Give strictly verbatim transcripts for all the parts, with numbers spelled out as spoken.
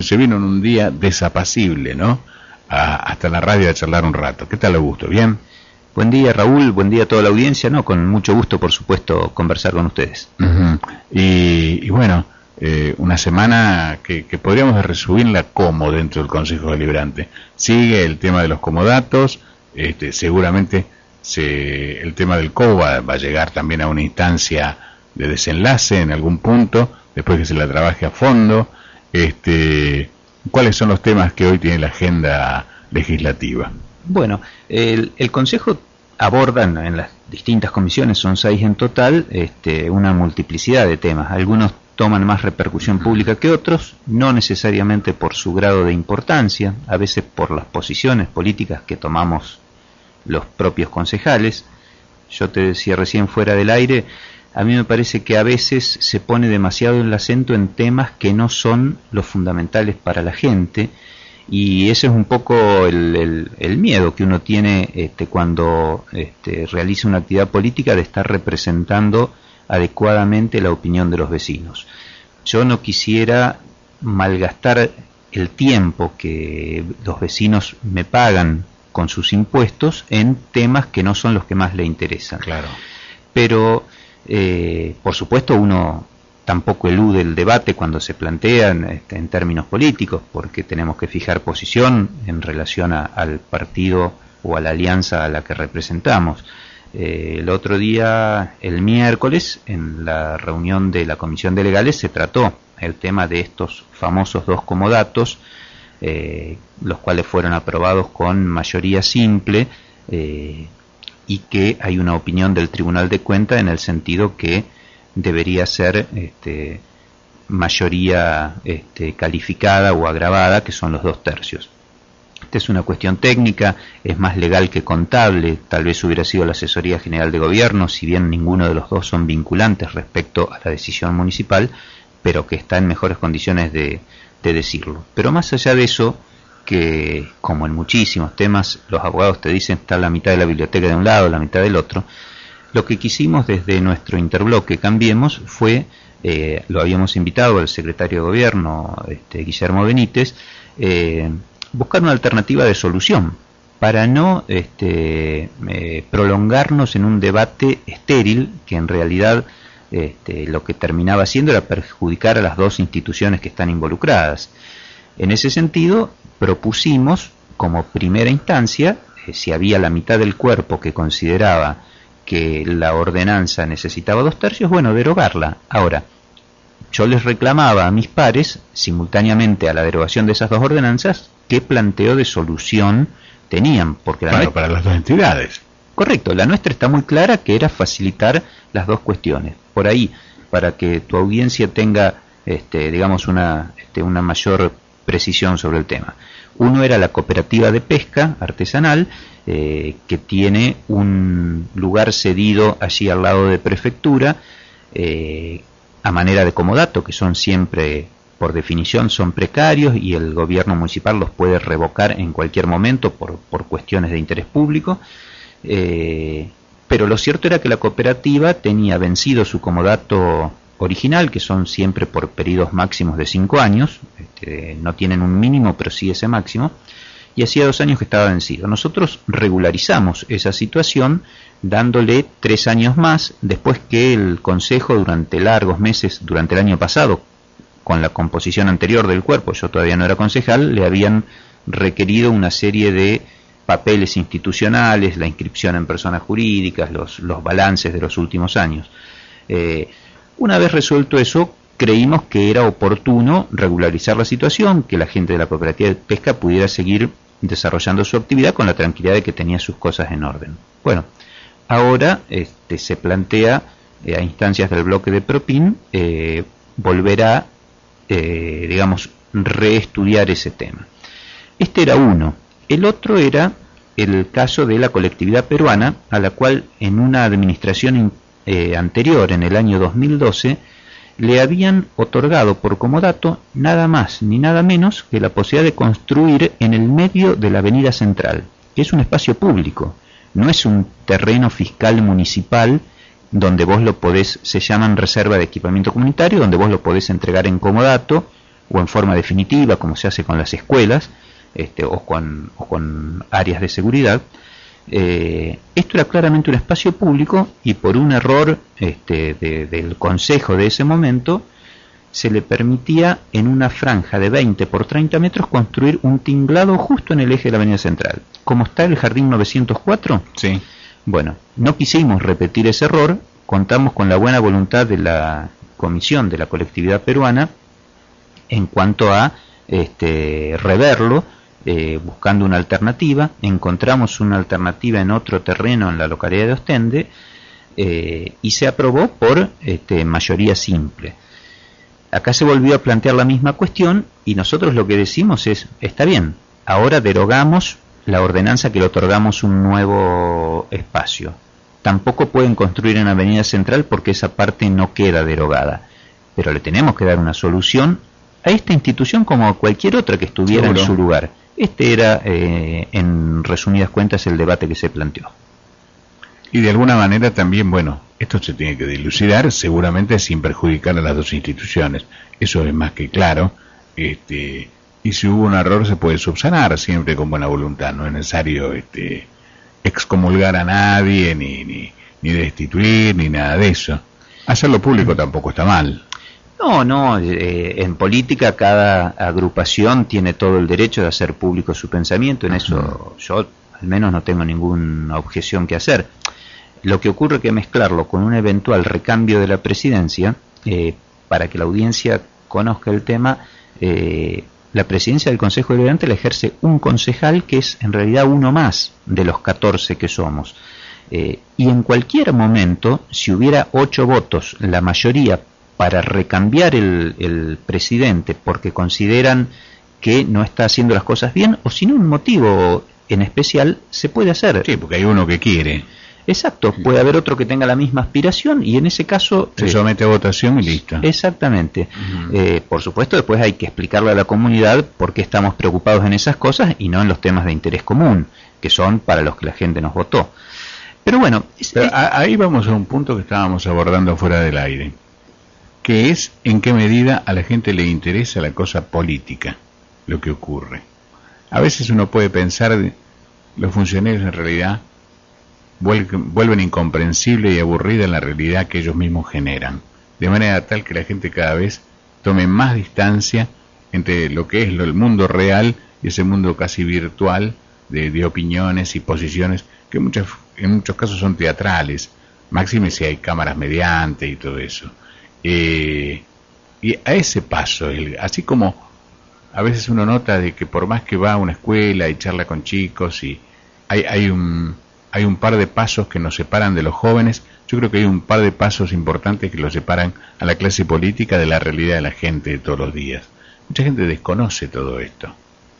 se vino en un día desapacible, ¿no? A, hasta la radio a charlar un rato. ¿Qué tal, Augusto? ¿Bien? Buen día, Raúl, buen día a toda la audiencia, ¿no? Con mucho gusto, por supuesto, conversar con ustedes. Uh-huh. y, y bueno, eh, una semana que, que podríamos resumirla como dentro del Consejo Deliberante. Sigue el tema de los comodatos, este, seguramente se, el tema del C O B va, va a llegar también a una instancia de desenlace en algún punto, después que se la trabaje a fondo. Este, ¿cuáles son los temas que hoy tiene la agenda legislativa? Bueno, el, el Consejo aborda en, en las distintas comisiones, son seis en total, este, una multiplicidad de temas. Algunos toman más repercusión pública que otros, no necesariamente por su grado de importancia, a veces por las posiciones políticas que tomamos los propios concejales. Yo te decía recién fuera del aire, a mí me parece que a veces se pone demasiado el acento en temas que no son los fundamentales para la gente, y ese es un poco el, el, el miedo que uno tiene este, cuando este, realiza una actividad política, de estar representando adecuadamente la opinión de los vecinos. Yo no quisiera malgastar el tiempo que los vecinos me pagan con sus impuestos en temas que no son los que más le interesan. Claro. Pero, eh, por supuesto, uno tampoco elude el debate cuando se plantean este, en términos políticos, porque tenemos que fijar posición en relación a, al partido o a la alianza a la que representamos. Eh, el otro día, el miércoles, en la reunión de la Comisión de Legales, se trató el tema de estos famosos dos comodatos, eh, los cuales fueron aprobados con mayoría simple, eh, y que hay una opinión del Tribunal de Cuentas en el sentido que debería ser este, mayoría este, calificada o agravada, que son los dos tercios. Esta es una cuestión técnica, es más legal que contable. Tal vez hubiera sido la Asesoría General de Gobierno, si bien ninguno de los dos son vinculantes respecto a la decisión municipal, pero que está en mejores condiciones de, de decirlo. Pero más allá de eso, que como en muchísimos temas los abogados te dicen está la mitad de la biblioteca de un lado, la mitad del otro, lo que quisimos desde nuestro interbloque Cambiemos fue, eh, lo habíamos invitado al secretario de Gobierno, este, Guillermo Benítez, eh, buscar una alternativa de solución para no este, eh, prolongarnos en un debate estéril que en realidad este, lo que terminaba haciendo era perjudicar a las dos instituciones que están involucradas. En ese sentido, propusimos como primera instancia, eh, si había la mitad del cuerpo que consideraba que la ordenanza necesitaba dos tercios, bueno, derogarla. Ahora, yo les reclamaba a mis pares, simultáneamente a la derogación de esas dos ordenanzas, qué planteo de solución tenían, porque la claro, nuestra, para las dos entidades. Correcto, la nuestra está muy clara, que era facilitar las dos cuestiones. Por ahí, para que tu audiencia tenga, este, digamos, una, este, una mayor precisión sobre el tema. Uno era la cooperativa de pesca artesanal, eh, que tiene un lugar cedido allí al lado de prefectura, eh, a manera de comodato, que son siempre, por definición, son precarios y el gobierno municipal los puede revocar en cualquier momento por, por cuestiones de interés público. Eh, pero lo cierto era que la cooperativa tenía vencido su comodato original, que son siempre por periodos máximos de cinco años, este, no tienen un mínimo, pero sí ese máximo, y hacía dos años que estaba vencido. Nosotros regularizamos esa situación dándole tres años más, después que el Consejo durante largos meses, durante el año pasado, con la composición anterior del cuerpo, yo todavía no era concejal, le habían requerido una serie de papeles institucionales, la inscripción en personas jurídicas, los, los balances de los últimos años. Eh, una vez resuelto eso, creímos que era oportuno regularizar la situación, que la gente de la cooperativa de pesca pudiera seguir desarrollando su actividad con la tranquilidad de que tenía sus cosas en orden. Bueno, ahora este, se plantea eh, a instancias del bloque de Propin eh, volver a, eh, digamos, reestudiar ese tema. Este era uno. El otro era el caso de la colectividad peruana, a la cual en una administración eh, anterior, en el año dos mil doce, le habían otorgado por comodato nada más ni nada menos que la posibilidad de construir en el medio de la avenida central, que es un espacio público, no es un terreno fiscal municipal donde vos lo podés, se llaman reserva de equipamiento comunitario, donde vos lo podés entregar en comodato o en forma definitiva, como se hace con las escuelas, este, o, con, o con áreas de seguridad. Eh, esto era claramente un espacio público y por un error este, de, del consejo de ese momento se le permitía en una franja de veinte por treinta metros construir un tinglado justo en el eje de la avenida central. ¿Cómo está el jardín novecientos cuatro? Sí. Bueno, no quisimos repetir ese error, contamos con la buena voluntad de la comisión de la colectividad peruana en cuanto a este, reverlo, eh, buscando una alternativa. Encontramos una alternativa en otro terreno en la localidad de Ostende eh, y se aprobó por este, mayoría simple. Acá se volvió a plantear la misma cuestión y nosotros lo que decimos es, está bien, ahora derogamos la ordenanza que le otorgamos un nuevo espacio. Tampoco pueden construir en Avenida Central porque esa parte no queda derogada, pero le tenemos que dar una solución a esta institución como a cualquier otra que estuviera Seguro. en su lugar. Este era, eh, en resumidas cuentas, el debate que se planteó. Y de alguna manera también, bueno, esto se tiene que dilucidar, seguramente sin perjudicar a las dos instituciones. Eso es más que claro. Este, y si hubo un error se puede subsanar siempre con buena voluntad. No es necesario este, excomulgar a nadie, ni, ni, ni destituir, ni nada de eso. Hacerlo público tampoco está mal. No, no, eh, en política cada agrupación tiene todo el derecho de hacer público su pensamiento. En eso yo al menos no tengo ninguna objeción que hacer. Lo que ocurre es que mezclarlo con un eventual recambio de la presidencia, eh, para que la audiencia conozca el tema, eh, la presidencia del Consejo Deliberante la ejerce un concejal que es en realidad uno más de los catorce que somos. Eh, y en cualquier momento, si hubiera ocho votos, la mayoría para recambiar el, el presidente porque consideran que no está haciendo las cosas bien, o sin un motivo en especial, se puede hacer. Sí, porque hay uno que quiere. Exacto, puede haber otro que tenga la misma aspiración y en ese caso... Se eh, somete a votación y listo. Exactamente. Uh-huh. Eh, por supuesto, después hay que explicarle a la comunidad por qué estamos preocupados en esas cosas y no en los temas de interés común, que son para los que la gente nos votó. Pero bueno... Es, Pero es... ahí vamos a un punto que estábamos abordando fuera del aire, que es en qué medida a la gente le interesa la cosa política, lo que ocurre. A veces uno puede pensar, los funcionarios en realidad vuelven incomprensible y aburrida la realidad que ellos mismos generan, de manera tal que la gente cada vez tome más distancia entre lo que es lo, el mundo real y ese mundo casi virtual de, de opiniones y posiciones que muchas, en muchos casos son teatrales, máxime si hay cámaras mediante y todo eso. Eh, y a ese paso, el, así como a veces uno nota de que por más que va a una escuela y charla con chicos y hay, hay un hay un par de pasos que nos separan de los jóvenes, yo creo que hay un par de pasos importantes que los separan a la clase política de la realidad de la gente de todos los días. Mucha gente desconoce todo esto.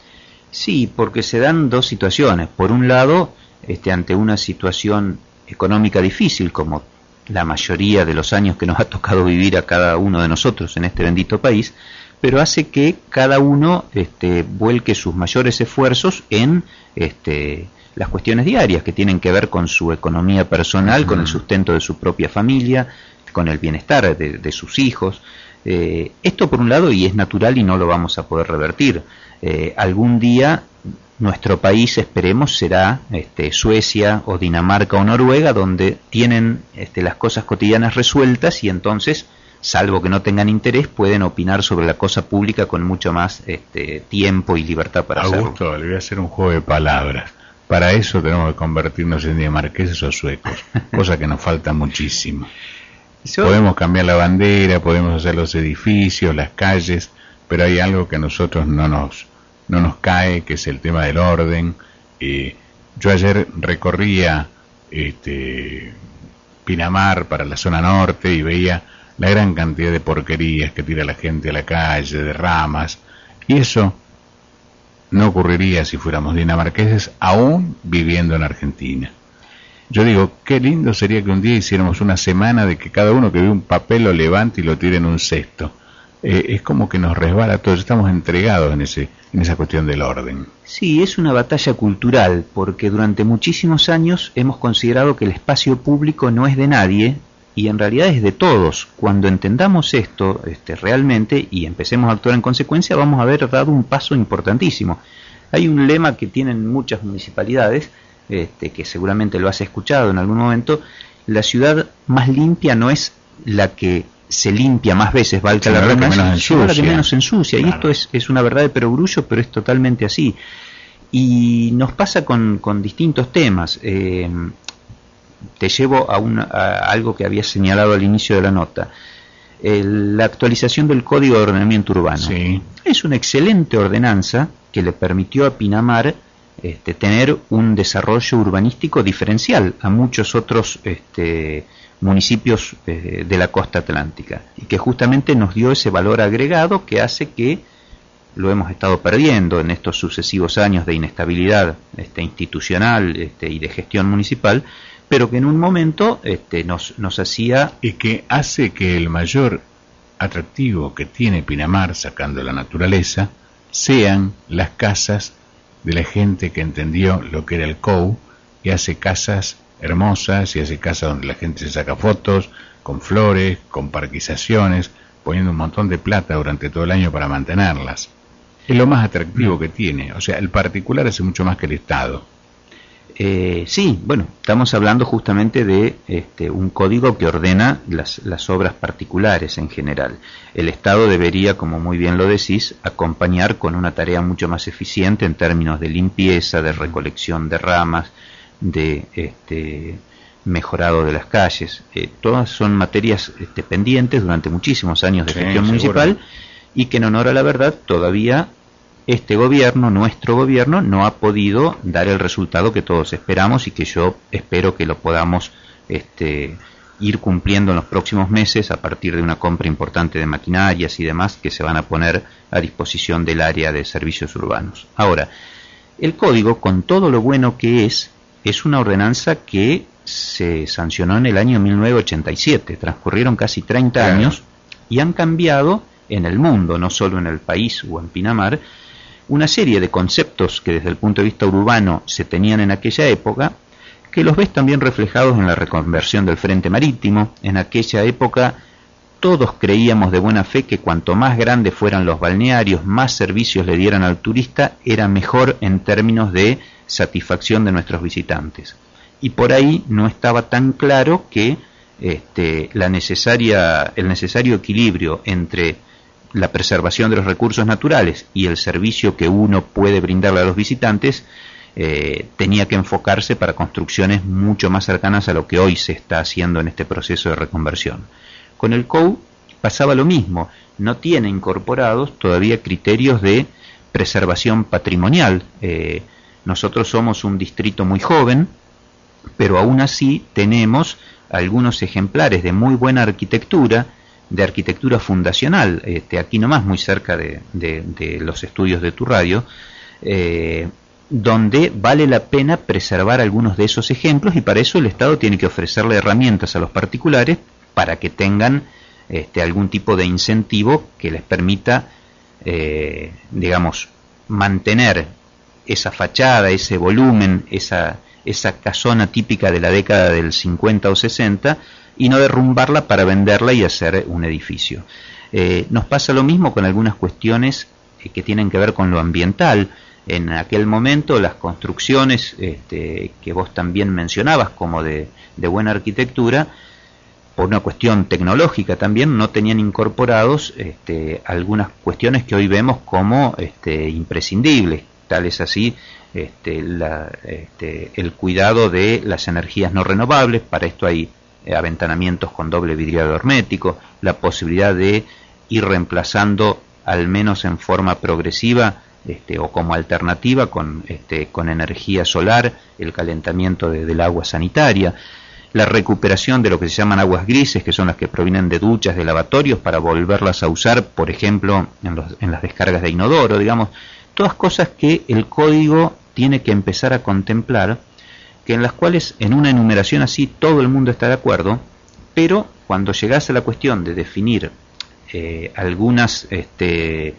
Sí, porque se dan dos situaciones. Por un lado, este, ante una situación económica difícil, como la mayoría de los años que nos ha tocado vivir a cada uno de nosotros en este bendito país, pero hace que cada uno este, vuelque sus mayores esfuerzos en este, las cuestiones diarias que tienen que ver con su economía personal, uh-huh. con el sustento de su propia familia, con el bienestar de, de sus hijos. Eh, esto por un lado, y es natural y no lo vamos a poder revertir. Eh, algún día nuestro país, esperemos, será este, Suecia o Dinamarca o Noruega, donde tienen este, las cosas cotidianas resueltas y entonces, salvo que no tengan interés, pueden opinar sobre la cosa pública con mucho más este, tiempo y libertad para Augusto, hacerlo. Le voy a hacer un juego de palabras. Para eso tenemos que convertirnos en dinamarqueses o suecos, cosa que nos falta muchísimo. Yo... Podemos cambiar la bandera, podemos hacer los edificios, las calles, pero hay algo que a nosotros no nos no nos cae, que es el tema del orden. Eh, yo ayer recorría este, Pinamar para la zona norte y veía la gran cantidad de porquerías que tira la gente a la calle, de ramas, y eso no ocurriría si fuéramos dinamarqueses, aún viviendo en Argentina. Yo digo, qué lindo sería que un día hiciéramos una semana de que cada uno que ve un papel lo levante y lo tire en un cesto. Eh, es como que nos resbala a todos, estamos entregados en ese en esa cuestión del orden. Sí, es una batalla cultural, porque durante muchísimos años hemos considerado que el espacio público no es de nadie y en realidad es de todos. Cuando entendamos esto este, realmente y empecemos a actuar en consecuencia, vamos a haber dado un paso importantísimo. Hay un lema que tienen muchas municipalidades, este, que seguramente lo has escuchado en algún momento: la ciudad más limpia no es la que se limpia más veces, valga la redundancia, sino la que menos ensucia. Claro. Y esto es, es una verdad de perogrullo, pero es totalmente así. Y nos pasa con, con distintos temas. Eh, te llevo a, una, a algo que había señalado al inicio de la nota. El, la actualización del Código de Ordenamiento Urbano. Sí. Es una excelente ordenanza que le permitió a Pinamar este, tener un desarrollo urbanístico diferencial a muchos otros este, municipios eh, de la costa atlántica, y que justamente nos dio ese valor agregado que hace que lo hemos estado perdiendo en estos sucesivos años de inestabilidad este, institucional este, y de gestión municipal, pero que en un momento este, nos, nos hacía... Y que hace que el mayor atractivo que tiene Pinamar, sacando la naturaleza, sean las casas de la gente que entendió lo que era el C O U y hace casas hermosas y hace casas donde la gente se saca fotos, con flores, con parquizaciones, poniendo un montón de plata durante todo el año para mantenerlas. Es lo más atractivo que tiene. O sea, el particular hace mucho más que el Estado. Eh, sí, bueno, estamos hablando justamente de este, un código que ordena las, las obras particulares en general. El Estado debería, como muy bien lo decís, acompañar con una tarea mucho más eficiente en términos de limpieza, de recolección de ramas, de este, mejorado de las calles. Eh, todas son materias este, pendientes durante muchísimos años de sí, gestión municipal, seguro. Y que en honor a la verdad todavía este gobierno, nuestro gobierno, no ha podido dar el resultado que todos esperamos y que yo espero que lo podamos este, ir cumpliendo en los próximos meses a partir de una compra importante de maquinarias y demás que se van a poner a disposición del área de servicios urbanos. Ahora, el código, con todo lo bueno que es, es una ordenanza que se sancionó en el año mil novecientos ochenta y siete, transcurrieron casi treinta claro. años y han cambiado en el mundo, no solo en el país o en Pinamar, una serie de conceptos que desde el punto de vista urbano se tenían en aquella época, que los ves también reflejados en la reconversión del frente marítimo. En aquella época todos creíamos de buena fe que cuanto más grandes fueran los balnearios, más servicios le dieran al turista, era mejor en términos de satisfacción de nuestros visitantes. Y por ahí no estaba tan claro que este, la necesaria, el necesario equilibrio entre la preservación de los recursos naturales y el servicio que uno puede brindarle a los visitantes eh, tenía que enfocarse para construcciones mucho más cercanas a lo que hoy se está haciendo en este proceso de reconversión. Con el C O U pasaba lo mismo, no tiene incorporados todavía criterios de preservación patrimonial. Eh, nosotros somos un distrito muy joven, pero aún así tenemos algunos ejemplares de muy buena arquitectura, de arquitectura fundacional, este, aquí nomás, muy cerca de, de, de los estudios de tu radio, eh, donde vale la pena preservar algunos de esos ejemplos, y para eso el Estado tiene que ofrecerle herramientas a los particulares para que tengan este, algún tipo de incentivo que les permita, eh, digamos, mantener esa fachada, ese volumen, esa, esa casona típica de la década del cincuenta o sesenta, y no derrumbarla para venderla y hacer un edificio. Eh, nos pasa lo mismo con algunas cuestiones eh, que tienen que ver con lo ambiental. En aquel momento las construcciones este, que vos también mencionabas como de, de buena arquitectura, por una cuestión tecnológica también, no tenían incorporados este, algunas cuestiones que hoy vemos como este, imprescindibles, tal es así este, la, este, el cuidado de las energías no renovables. Para esto hay aventanamientos con doble vidriado hermético, la posibilidad de ir reemplazando, al menos en forma progresiva este, o como alternativa, con, este, con energía solar, el calentamiento de, del agua sanitaria, la recuperación de lo que se llaman aguas grises, que son las que provienen de duchas, de lavatorios, para volverlas a usar, por ejemplo, en, los, en las descargas de inodoro, digamos, todas cosas que el código tiene que empezar a contemplar, que en las cuales en una enumeración así todo el mundo está de acuerdo, pero cuando llegase a la cuestión de definir eh, algunas este,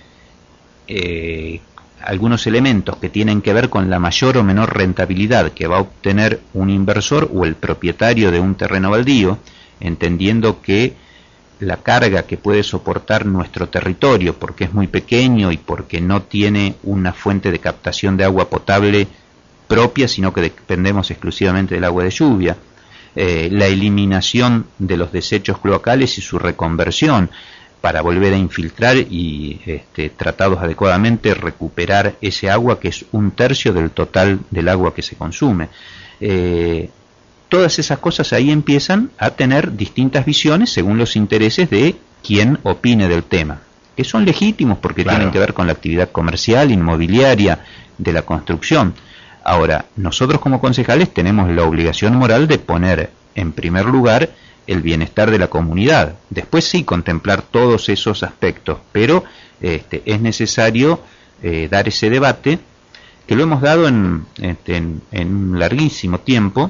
eh, algunos elementos que tienen que ver con la mayor o menor rentabilidad que va a obtener un inversor o el propietario de un terreno baldío, entendiendo que la carga que puede soportar nuestro territorio, porque es muy pequeño y porque no tiene una fuente de captación de agua potable propia, sino que dependemos exclusivamente del agua de lluvia, eh, la eliminación de los desechos cloacales y su reconversión para volver a infiltrar y este, tratados adecuadamente recuperar ese agua, que es un tercio del total del agua que se consume. Eh, todas esas cosas ahí empiezan a tener distintas visiones según los intereses de quien opine del tema, que son legítimos porque claro, tienen que ver con la actividad comercial, inmobiliaria, de la construcción. Ahora, nosotros como concejales tenemos la obligación moral de poner en primer lugar el bienestar de la comunidad. Después sí contemplar todos esos aspectos, pero este, es necesario eh, dar ese debate, que lo hemos dado en, este, en, en un larguísimo tiempo.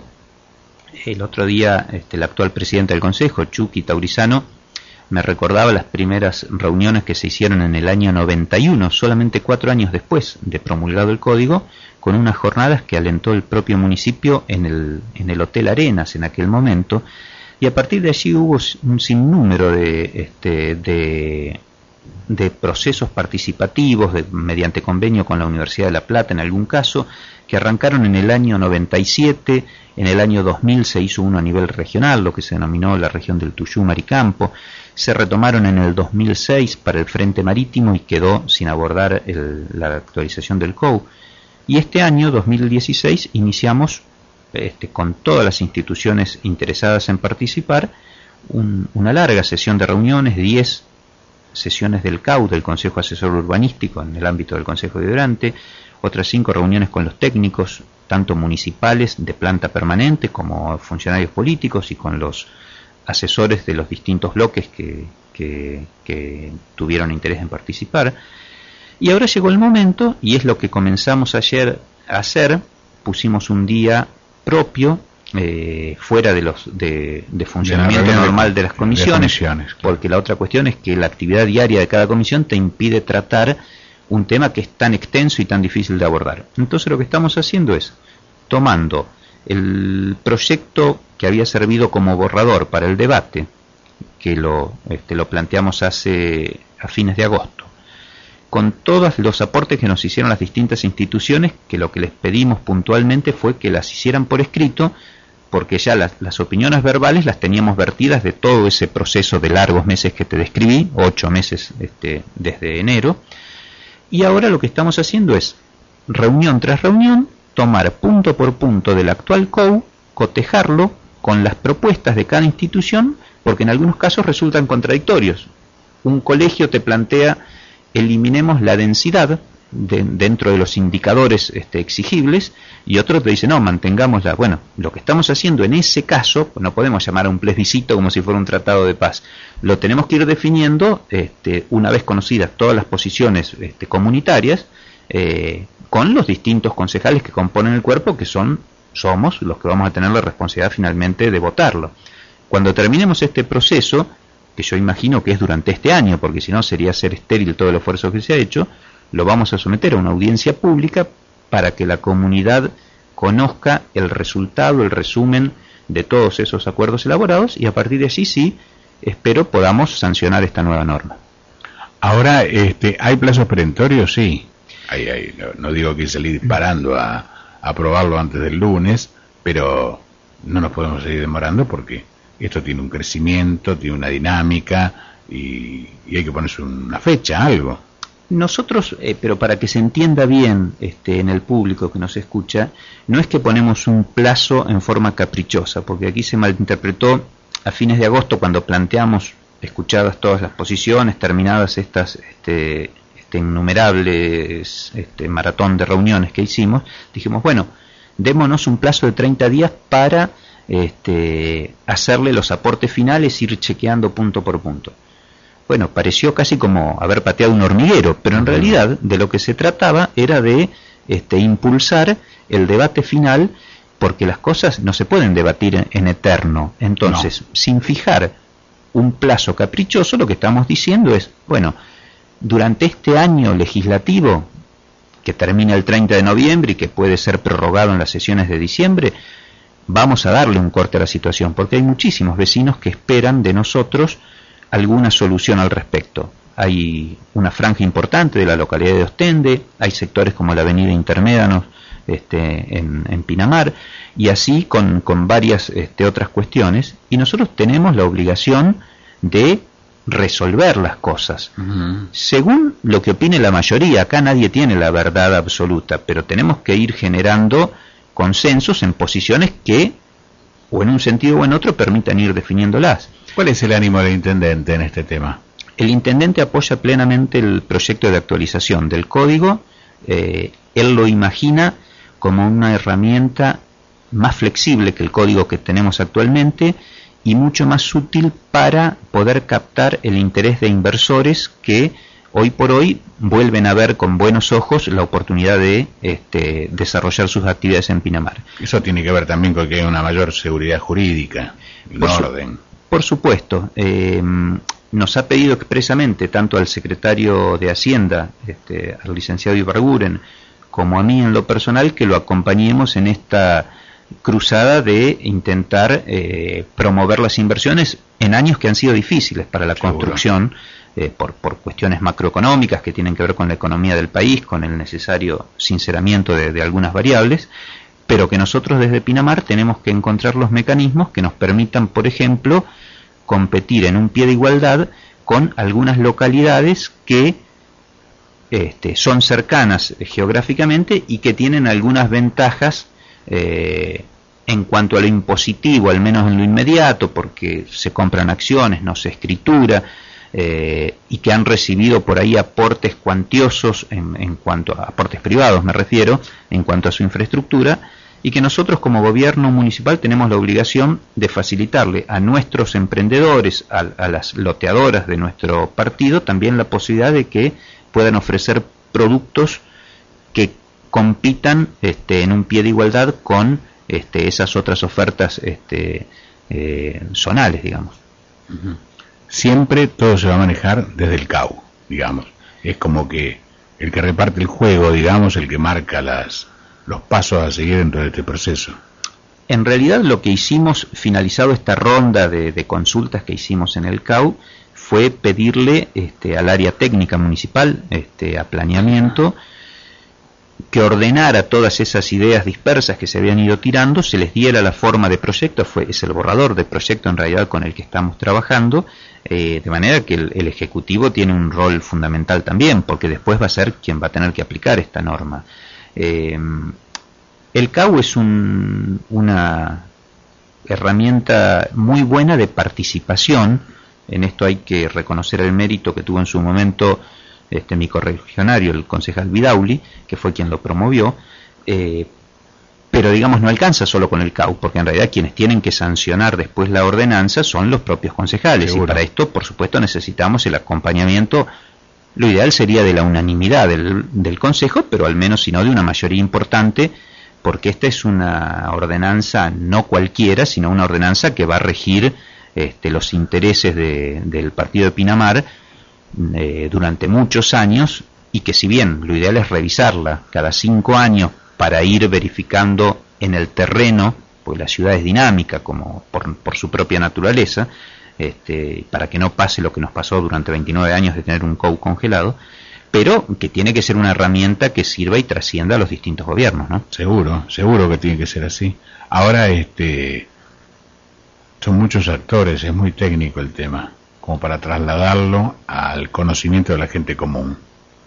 El otro día este, el actual presidente del Consejo, Chucky Taurizano, me recordaba las primeras reuniones que se hicieron en el año noventa y uno, solamente cuatro años después de promulgado el código, con unas jornadas que alentó el propio municipio en el, en el Hotel Arenas en aquel momento, y a partir de allí hubo un sinnúmero de, este, de, de procesos participativos, de, mediante convenio con la Universidad de La Plata en algún caso, que arrancaron en el año noventa y siete, en el año dos mil se hizo uno a nivel regional, lo que se denominó la región del Tuyú-Maricampo, se retomaron en el dos mil seis para el Frente Marítimo y quedó sin abordar el, la actualización del C O U, y este año, dos mil dieciséis, iniciamos este, con todas las instituciones interesadas en participar, un, una larga sesión de reuniones, diez sesiones del C A U, del Consejo Asesor Urbanístico, en el ámbito del Consejo Deliberante, otras cinco reuniones con los técnicos, tanto municipales de planta permanente como funcionarios políticos, y con los asesores de los distintos bloques que, que, que tuvieron interés en participar. Y ahora llegó el momento, y es lo que comenzamos ayer a hacer, pusimos un día propio, eh, fuera de los de, de funcionamiento de normal de las comisiones, de comisiones claro. Porque la otra cuestión es que la actividad diaria de cada comisión te impide tratar un tema que es tan extenso y tan difícil de abordar. Entonces lo que estamos haciendo es, tomando el proyecto que había servido como borrador para el debate, que lo, este, lo planteamos hace a fines de agosto, con todos los aportes que nos hicieron las distintas instituciones, que lo que les pedimos puntualmente fue que las hicieran por escrito, porque ya las, las opiniones verbales las teníamos vertidas de todo ese proceso de largos meses que te describí, ocho meses este, desde enero, y ahora lo que estamos haciendo es, reunión tras reunión, tomar punto por punto del actual C O U, cotejarlo con las propuestas de cada institución, porque en algunos casos resultan contradictorios. Un colegio te plantea, eliminemos la densidad de, dentro de los indicadores este, exigibles, y otro te dice, no, mantengámosla. Bueno, lo que estamos haciendo en ese caso, no podemos llamar a un plebiscito como si fuera un tratado de paz, lo tenemos que ir definiendo este, una vez conocidas todas las posiciones este, comunitarias, eh, con los distintos concejales que componen el cuerpo, que son somos los que vamos a tener la responsabilidad finalmente de votarlo. Cuando terminemos este proceso, que yo imagino que es durante este año, porque si no sería ser estéril todo el esfuerzo que se ha hecho, lo vamos a someter a una audiencia pública para que la comunidad conozca el resultado, el resumen de todos esos acuerdos elaborados, y a partir de allí sí, espero podamos sancionar esta nueva norma. Ahora, este, ¿hay plazos perentorios? Sí. Hay, hay, no, no digo que salir disparando a, a aprobarlo antes del lunes, pero no nos podemos seguir demorando porque esto tiene un crecimiento, tiene una dinámica y, y hay que ponerse una fecha, algo. Nosotros, eh, pero para que se entienda bien este, en el público que nos escucha, no es que ponemos un plazo en forma caprichosa, porque aquí se malinterpretó a fines de agosto cuando planteamos, escuchadas todas las posiciones, terminadas estas este, este innumerables este, maratón de reuniones que hicimos, dijimos, bueno, démonos un plazo de treinta días para este, hacerle los aportes finales, ir chequeando punto por punto. Bueno, pareció casi como haber pateado un hormiguero, pero en realidad de lo que se trataba era de este, impulsar el debate final, porque las cosas no se pueden debatir en, en eterno. Entonces, no. Sin fijar un plazo caprichoso, lo que estamos diciendo es, bueno, durante este año legislativo, que termina el treinta de noviembre y que puede ser prorrogado en las sesiones de diciembre, vamos a darle un corte a la situación, porque hay muchísimos vecinos que esperan de nosotros alguna solución al respecto. Hay una franja importante de la localidad de Ostende, hay sectores como la avenida Intermédanos este, en, en Pinamar, y así con, con varias este, otras cuestiones, y nosotros tenemos la obligación de resolver las cosas. Uh-huh. Según lo que opine la mayoría, acá nadie tiene la verdad absoluta, pero tenemos que ir generando consensos en posiciones que, o en un sentido o en otro, permitan ir definiéndolas. ¿Cuál es el ánimo del intendente en este tema? El intendente apoya plenamente el proyecto de actualización del código. Eh, él lo imagina como una herramienta más flexible que el código que tenemos actualmente y mucho más útil para poder captar el interés de inversores que hoy por hoy vuelven a ver con buenos ojos la oportunidad de este, desarrollar sus actividades en Pinamar. Eso tiene que ver también con que hay una mayor seguridad jurídica, un orden. Por supuesto. Eh, nos ha pedido expresamente tanto al secretario de Hacienda, este, al licenciado Ibarguren, como a mí en lo personal, que lo acompañemos en esta cruzada de intentar eh, promover las inversiones en años que han sido difíciles para la Seguro. construcción, eh, por, por cuestiones macroeconómicas que tienen que ver con la economía del país, con el necesario sinceramiento de, de algunas variables, pero que nosotros desde Pinamar tenemos que encontrar los mecanismos que nos permitan, por ejemplo, competir en un pie de igualdad con algunas localidades que este, son cercanas geográficamente y que tienen algunas ventajas eh, en cuanto a lo impositivo, al menos en lo inmediato, porque se compran acciones, no se escritura, eh, y que han recibido por ahí aportes cuantiosos, en, en cuanto a aportes privados me refiero, en cuanto a su infraestructura, y que nosotros como gobierno municipal tenemos la obligación de facilitarle a nuestros emprendedores, a, a las loteadoras de nuestro partido, también la posibilidad de que puedan ofrecer productos que compitan este, en un pie de igualdad con este, esas otras ofertas este, eh, zonales, digamos. Uh-huh. Siempre todo se va a manejar desde el C A U, digamos. Es como que el que reparte el juego, digamos, el que marca las... los pasos a seguir dentro de este proceso. En realidad lo que hicimos, finalizado esta ronda de, de consultas que hicimos en el C A U, fue pedirle este, al área técnica municipal, este, a planeamiento, que ordenara todas esas ideas dispersas que se habían ido tirando, se les diera la forma de proyecto, fue, es el borrador de proyecto en realidad con el que estamos trabajando, eh, de manera que el, el Ejecutivo tiene un rol fundamental también, porque después va a ser quien va a tener que aplicar esta norma. Eh, el C A U es un, una herramienta muy buena de participación. En esto hay que reconocer el mérito que tuvo en su momento este, mi correligionario, el concejal Vidauli, que fue quien lo promovió, eh, pero digamos no alcanza solo con el C A U, porque en realidad quienes tienen que sancionar después la ordenanza son los propios concejales. Seguro. Y para esto por supuesto necesitamos el acompañamiento. Lo ideal sería de la unanimidad del, del Consejo, pero al menos si no de una mayoría importante, porque esta es una ordenanza no cualquiera, sino una ordenanza que va a regir este, los intereses de, del partido de Pinamar eh, durante muchos años, y que si bien lo ideal es revisarla cada cinco años para ir verificando en el terreno, pues la ciudad es dinámica como por, por su propia naturaleza, Este, para que no pase lo que nos pasó durante veintinueve años de tener un C A U congelado, pero que tiene que ser una herramienta que sirva y trascienda a los distintos gobiernos, ¿no? Seguro, seguro que tiene que ser así. Ahora, este, son muchos actores, es muy técnico el tema, como para trasladarlo al conocimiento de la gente común.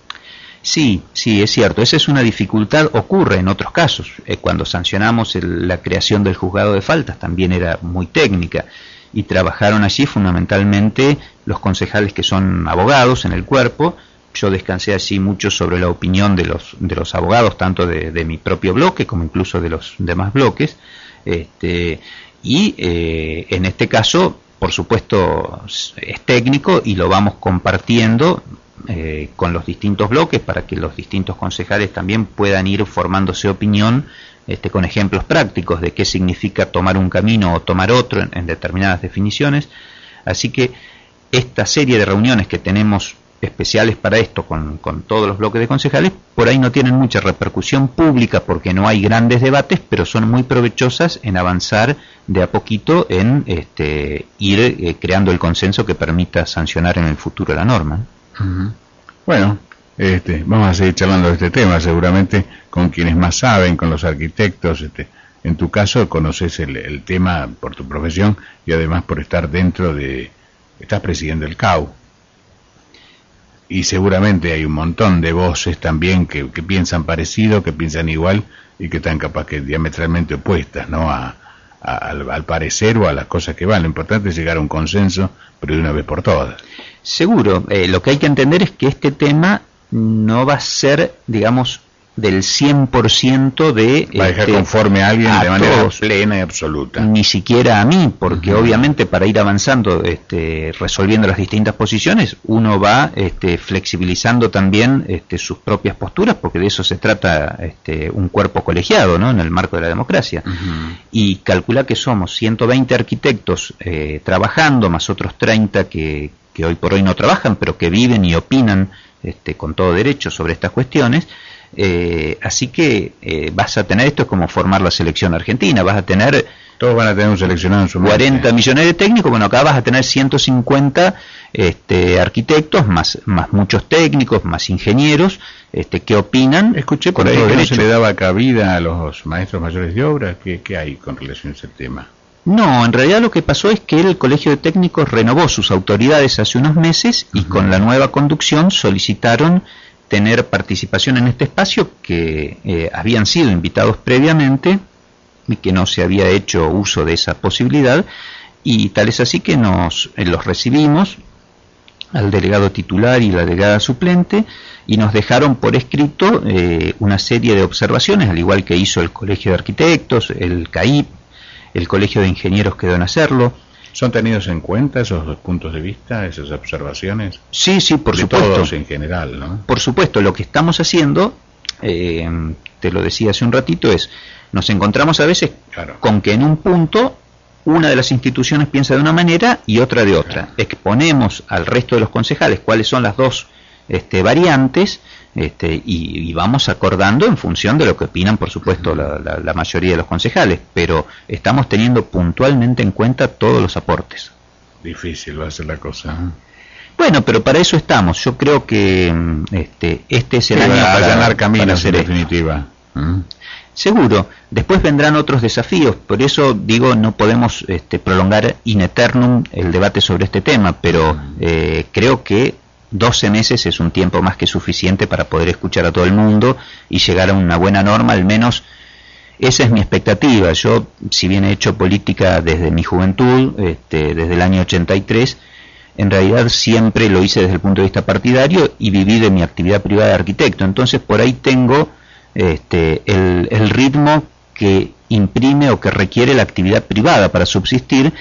Sí, sí, es cierto, esa es una dificultad, ocurre en otros casos. Eh, cuando sancionamos el, la creación del juzgado de faltas también era muy técnica, y trabajaron allí fundamentalmente los concejales que son abogados en el cuerpo. Yo descansé allí mucho sobre la opinión de los de los abogados, tanto de, de mi propio bloque como incluso de los demás bloques, este, y eh, en este caso por supuesto es técnico y lo vamos compartiendo eh, con los distintos bloques para que los distintos concejales también puedan ir formándose opinión, Este, con ejemplos prácticos de qué significa tomar un camino o tomar otro en, en determinadas definiciones. Así que esta serie de reuniones que tenemos especiales para esto con, con todos los bloques de concejales, por ahí no tienen mucha repercusión pública porque no hay grandes debates, pero son muy provechosas en avanzar de a poquito en este, ir eh, creando el consenso que permita sancionar en el futuro la norma. Uh-huh. Bueno, este, vamos a seguir charlando de este tema, seguramente con quienes más saben, con los arquitectos. Este, en tu caso conoces el, el tema por tu profesión y además por estar dentro de, estás presidiendo el C A U. Y seguramente hay un montón de voces también que, que piensan parecido, que piensan igual y que están capaz que diametralmente opuestas, ¿no? A, a, al, al parecer o a las cosas que van. Lo importante es llegar a un consenso, pero de una vez por todas. Seguro. Eh, lo que hay que entender es que este tema no va a ser, digamos, del cien por ciento de... Va a dejar este, conforme a alguien a de manera todos, plena y absoluta. Ni siquiera a mí, porque Uh-huh. obviamente para ir avanzando, este, resolviendo las distintas posiciones, uno va este, flexibilizando también este, sus propias posturas, porque de eso se trata este, un cuerpo colegiado, ¿no? En el marco de la democracia. Uh-huh. Y calcula que somos ciento veinte arquitectos eh, trabajando, más otros treinta que, que hoy por hoy no trabajan, pero que viven y opinan este, con todo derecho sobre estas cuestiones. Eh, así que eh, vas a tener, esto es como formar la selección argentina, vas a tener todos van a tener un seleccionado en su cuarenta mente. millones de técnicos, bueno, acá vas a tener ciento cincuenta este, arquitectos, más, más muchos técnicos, más ingenieros, este, que opinan. Escuché por ahí que no se le daba cabida a los maestros mayores de obra. ¿Qué, qué hay con relación a ese tema? No, en realidad lo que pasó es que el Colegio de Técnicos renovó sus autoridades hace unos meses y uh-huh. con la nueva conducción solicitaron tener participación en este espacio, que eh, habían sido invitados previamente y que no se había hecho uso de esa posibilidad, y tal es así que nos eh, los recibimos al delegado titular y la delegada suplente, y nos dejaron por escrito eh, una serie de observaciones, al igual que hizo el Colegio de Arquitectos, el C A I P, el Colegio de Ingenieros quedó en hacerlo. ¿Son tenidos en cuenta esos dos puntos de vista, esas observaciones? Sí, sí, por de supuesto. Todos en general, ¿no? Por supuesto, lo que estamos haciendo, eh, te lo decía hace un ratito, es, nos encontramos a veces claro. con que en un punto una de las instituciones piensa de una manera y otra de otra. Claro. Exponemos al resto de los concejales cuáles son las dos este, variantes, este, y, y vamos acordando en función de lo que opinan, por supuesto, la, la, la mayoría de los concejales, pero estamos teniendo puntualmente en cuenta todos los aportes. Difícil va a ser la cosa, ¿eh? Bueno, pero para eso estamos. Yo creo que este, este es el sí, año para para allanar caminos, para hacer en esto. definitiva. ¿Mm? Seguro. Después vendrán otros desafíos. Por eso digo, no podemos este, prolongar in eternum el debate sobre este tema, pero eh, creo que doce meses es un tiempo más que suficiente para poder escuchar a todo el mundo y llegar a una buena norma, al menos esa es mi expectativa. Yo, si bien he hecho política desde mi juventud, este, desde el año ochenta y tres, en realidad siempre lo hice desde el punto de vista partidario y viví de mi actividad privada de arquitecto. Entonces por ahí tengo este, el, el ritmo que imprime o que requiere la actividad privada para subsistir.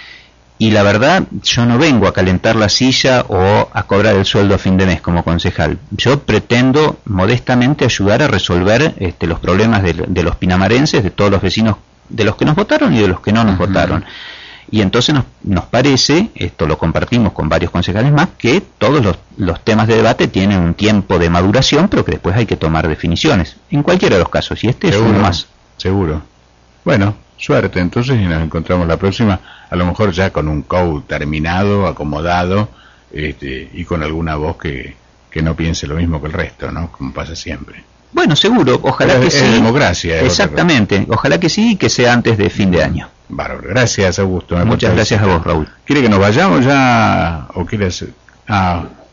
Y la verdad, yo no vengo a calentar la silla o a cobrar el sueldo a fin de mes como concejal. Yo pretendo modestamente ayudar a resolver este, los problemas de, de los pinamarenses, de todos los vecinos, de los que nos votaron y de los que no nos uh-huh. votaron. Y entonces nos, nos parece, esto lo compartimos con varios concejales más, que todos los, los temas de debate tienen un tiempo de maduración, pero que después hay que tomar definiciones, en cualquiera de los casos, y este seguro, es uno más. Seguro. Bueno, suerte entonces y nos encontramos la próxima, a lo mejor ya con un C A U terminado, acomodado, este, y con alguna voz que, que no piense lo mismo que el resto, ¿no? Como pasa siempre. Bueno, seguro, ojalá Pero que es, sí. Es democracia. Exactamente, ojalá que sí y que sea antes de fin de año. Bárbaro, gracias Augusto. Muchas gracias a vos, Raúl. ¿Quiere que nos vayamos ya o quiere hacer? Ah,